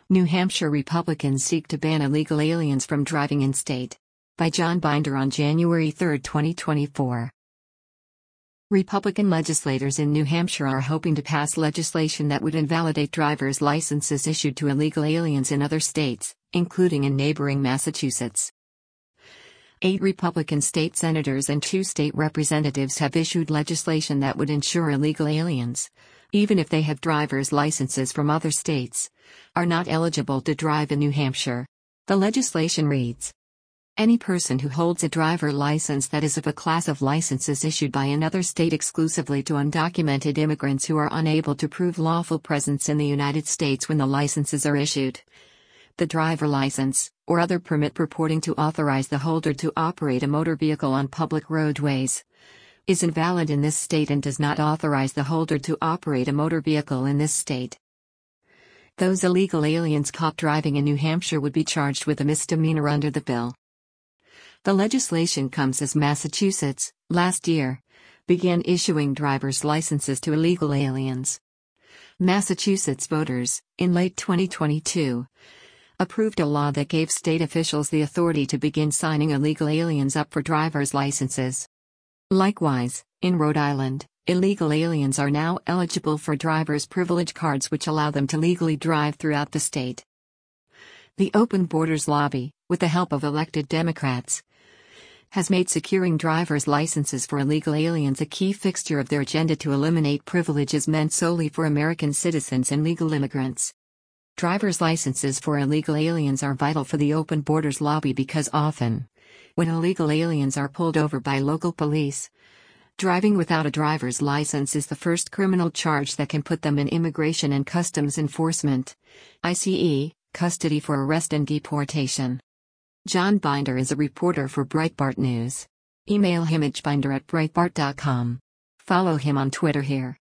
New Hampshire Republicans seek to ban illegal aliens from driving in state. By John Binder on January 3, 2024. Republican legislators in New Hampshire are hoping to pass legislation that would invalidate driver's licenses issued to illegal aliens in other states, including in neighboring Massachusetts. 8 Republican state senators and 2 state representatives have issued legislation that would ensure illegal aliens, even if they have driver's licenses from other states, are not eligible to drive in New Hampshire. The legislation reads: any person who holds a driver license that is of a class of licenses issued by another state exclusively to undocumented immigrants who are unable to prove lawful presence in the United States when the licenses are issued. The driver license, or other permit purporting to authorize the holder to operate a motor vehicle on public roadways, is invalid in this state and does not authorize the holder to operate a motor vehicle in this state. Those illegal aliens caught driving in New Hampshire would be charged with a misdemeanor under the bill. The legislation comes as Massachusetts, last year, began issuing driver's licenses to illegal aliens. Massachusetts voters, in late 2022, approved a law that gave state officials the authority to begin signing illegal aliens up for driver's licenses. Likewise, in Rhode Island, illegal aliens are now eligible for driver's privilege cards which allow them to legally drive throughout the state. The Open Borders lobby, with the help of elected Democrats, has made securing driver's licenses for illegal aliens a key fixture of their agenda to eliminate privileges meant solely for American citizens and legal immigrants. Driver's licenses for illegal aliens are vital for the Open Borders lobby because often, when illegal aliens are pulled over by local police, driving without a driver's license is the first criminal charge that can put them in Immigration and Customs Enforcement (ICE) custody for arrest and deportation. John Binder is a reporter for Breitbart News. Email him at binder@breitbart.com. Follow him on Twitter here.